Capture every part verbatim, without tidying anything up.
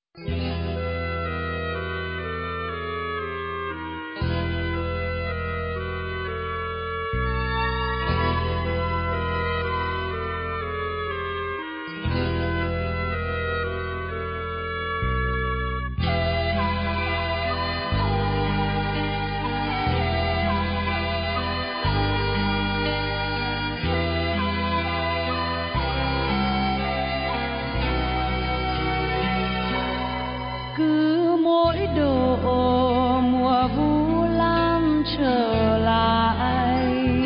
Cứ mỗi độ mùa vu lan trở lại,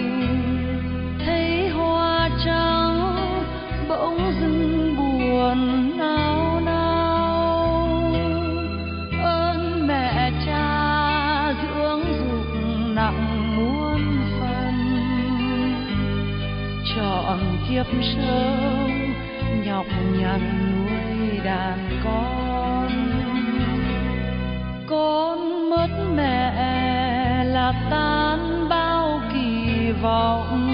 thấy hoa trắng bỗng dưng buồn nao nao. Ơn mẹ cha dưỡng dục nặng muôn phần, trọn kiếp sống nhọc nhằn nuôi đàn con. Con mất mẹ là tan bao kỳ vọng,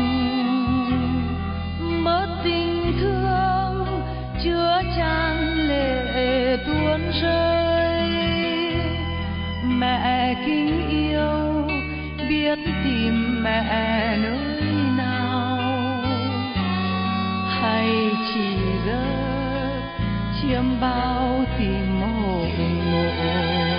mất tình thương chứa chan lệ tuôn rơi. Mẹ kính yêu biết tìm mẹ nơi nào, hay chỉ giấc chiêm bao tìm hồn ngộ.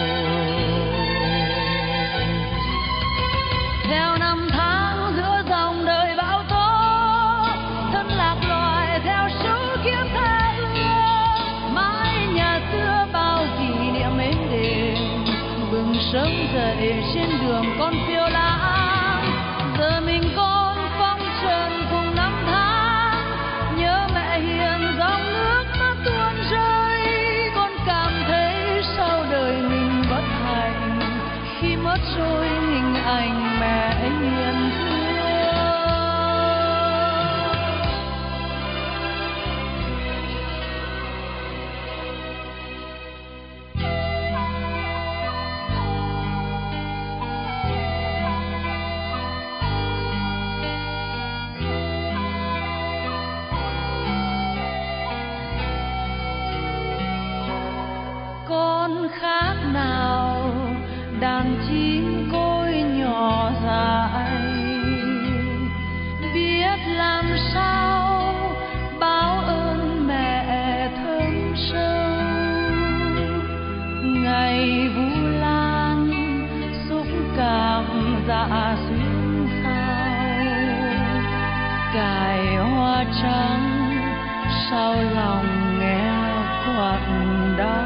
Theo năm tháng giữa dòng đời bão tố, thân lạc loài theo số kiếp tha hương. Mái nhà xưa bao kỷ niệm êm đềm, bừng sớm dậy trên đường con phiêu lãng. Giờ mình con phong trần cùng năm tháng, nhớ mẹ hiền dòng nước mắt tuôn rơi. Con cảm thấy sau đời mình bất hạnh, khi mất rồi hình ảnh mẹ hiền thương. Con khác nào đàn chim côi nhỏ dại, biết làm sao báo ơn mẹ thơm sâu. Ngày vu lan xúc cảm dạ xuyên sao, cài hoa trắng sao lòng nghe quặn đau.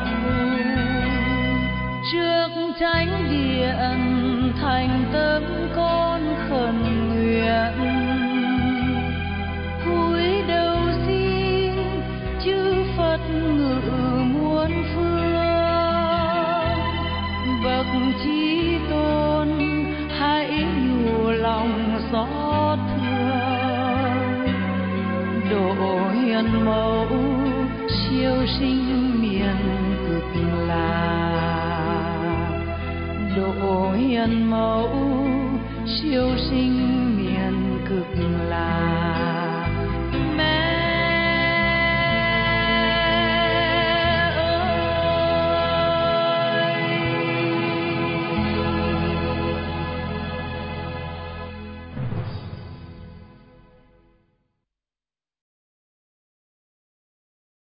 Trước thánh điện thành tâm con khẩn nguyện, cúi đầu xin chư Phật ngự muôn phương. Bậc chí tôn hãy nhủ lòng xót thương, độ hiền mẫu siêu sinh miền cực lạc. Độ hiền mẫu siêu sinh miền cực lạc.